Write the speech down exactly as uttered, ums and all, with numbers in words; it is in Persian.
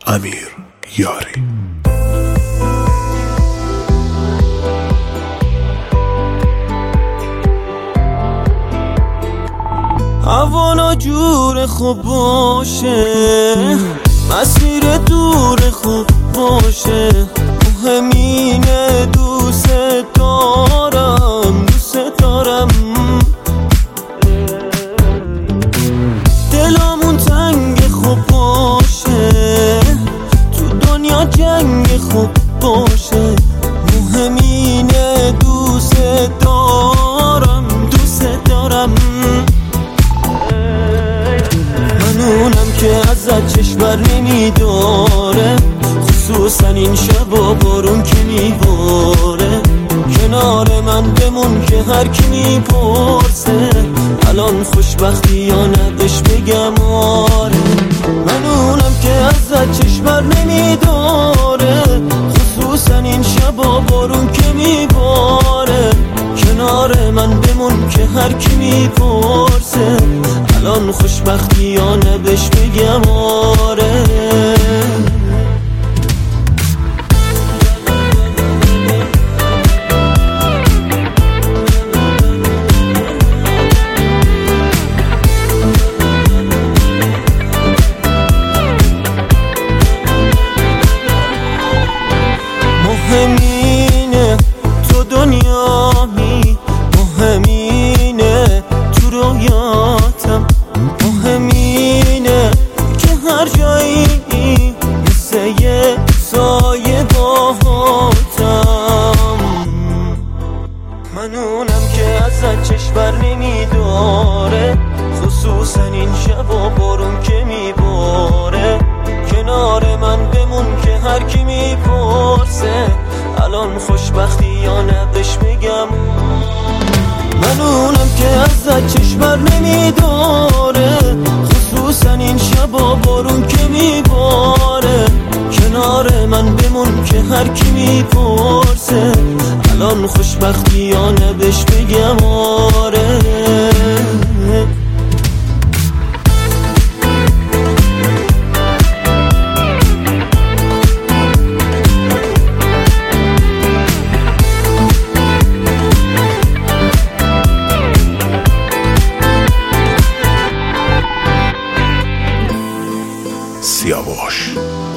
امیر یاری. هوا جور خوب باشه، مسیر دور خوب باشه، مهمینه دوست دارم دوست دارم. دلمون تنگ خوب باشه، تو دنیا جنگ خوب باشه، مهمینه دوست دارم دوست دارم. منونم که ازت چشم بر نمیداره، خصوصا این شبا بارون که میباره. کنار من بمون که هر کی میپرسه الان خوشبختی یا نه بهش بگم آره. منونم که ازت چشم بر نمیداره، خصوصا این شبا بارون که میباره. کنار من بمون که هر کی میپرسه الان خوشبختی یا نه بهش بگم آره. مهمینه تو دنیایی، مهمینه تو رویاتم، مهمینه که هر جایی مثل یه سایه باهاتم. منونم که ازت چشم بر نمیداره، خصوصا این شبا بارون که میباره. کنار من بمون که هر کی میپرسه الان خوشبختی یا نه بهش بگم. منونم که ازت چشم بر نمیداره، خصوصا این شبا بارون که میباره. کنار من بمون که هر کی میپرسه الان خوشبختی یا نه بهش بگم آره. سیاوش.